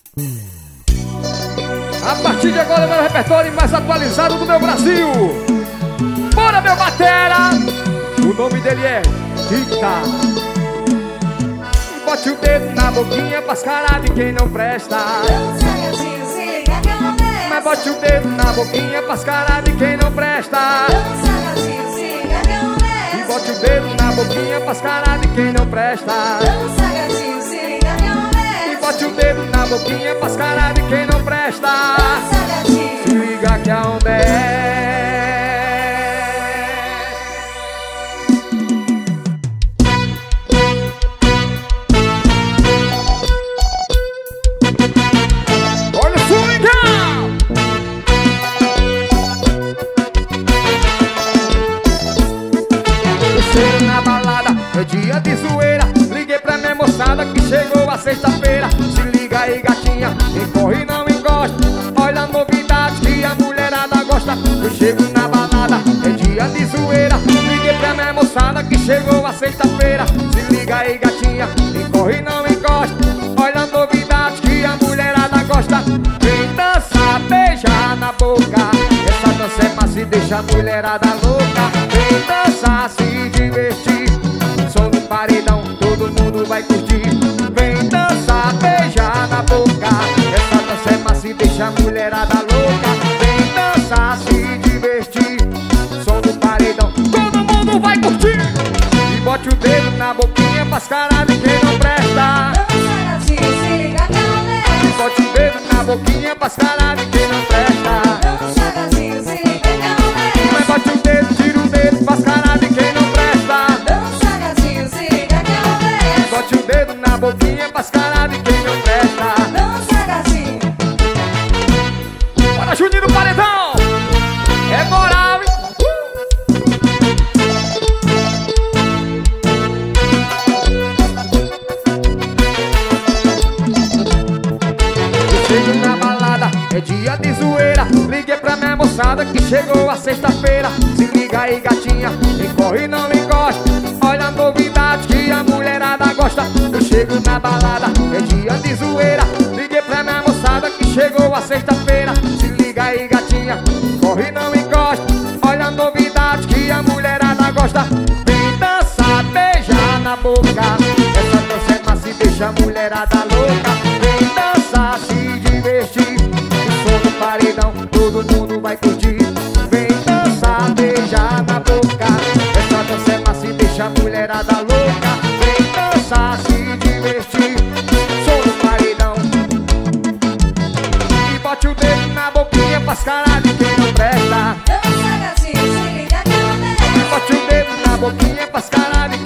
A partir de agora, meu repertório mais atualizado do meu Brasil. Bora, meu batera! O nome dele é Rita. Bote o dedo na boquinha pras caras de quem não presta. Mas bote o dedo na boquinha pras caras de quem não presta. E bote o dedo na boquinha pras caras de quem não presta. E bote o dedo na boquinha pras caras de quem não presta. Se liga que a onda é. Olha o swing! Eu chego na balada, é dia de zoeira. Liguei pra minha moçada que chegou a sexta-feira. Se liga aí, gatinha, encorre e não encosta. Olha a novidade que a mulherada gosta. Eu chego na balada, é dia de zoeira. Liguei pra minha moçada que chegou a sexta-feira. Se liga aí, gatinha, encorre e não encosta. Olha a novidade que a mulherada gosta. Vem dançar, beijar na boca. Essa dança é massa e deixa a mulherada louca. Vem dançar, se divertir. Som do paredão, todo mundo vai curtir. Vem dançar, beijar na boca. Essa dança é massa e deixa a mulherada louca. Vem dançar, se divertir. Som do paredão, todo mundo vai curtir. E bote o dedo na boquinha pras caras de quem não presta. E bote o dedo na boquinha pras caras de quem não presta. Mas bote o dedo, tira o dedo pras caras de quem não presta. Bote o dedo na boquinha pras caras de quem não presta. Bora, Juninho do Paredão! É moral, hein? Eu chego na balada, é dia de zoeira. Liguei pra minha moçada que chegou a sexta-feira. Se liga aí, gatinha, encorre e não encosta. Olha a novidade que a mulherada gosta. Eu chego na balada, é dia de zoeira. Liguei pra minha moçada que chegou a sexta-feira. Se liga aí, gatinha, corre e não encosta. Olha a novidade que a mulherada gosta. Vem dançar, beijar na boca. Essa dança é massa e deixa a mulherada louca. Vem dançar, se divertir. O som do paredão, todo mundo vai curtir. Vem dançar, beijar na boca. Essa dança é massa e deixa a mulherada louca. Vem dançar, se divertir. Som do paredão. E bote o dedo na boquinha pras caras de quem não presta. E bote o dedo na boquinha pras caras de